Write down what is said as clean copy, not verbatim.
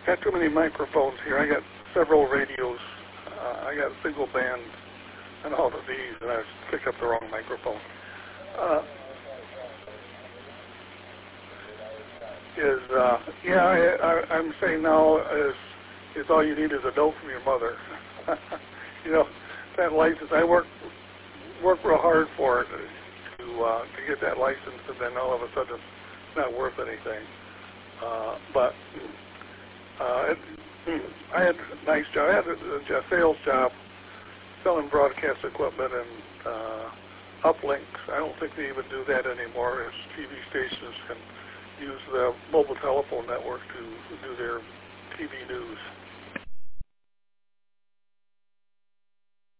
got too many microphones here. I got several radios. I got single band and all of these, and I picked up the wrong microphone. I'm saying now is all you need is a note from your mother. You know, that license. I worked real hard for it to get that license, and then all of a sudden it's not worth anything. I had a nice job. I had a sales job selling broadcast equipment and uplinks. I don't think they even do that anymore, as TV stations can use the mobile telephone network to do their TV news.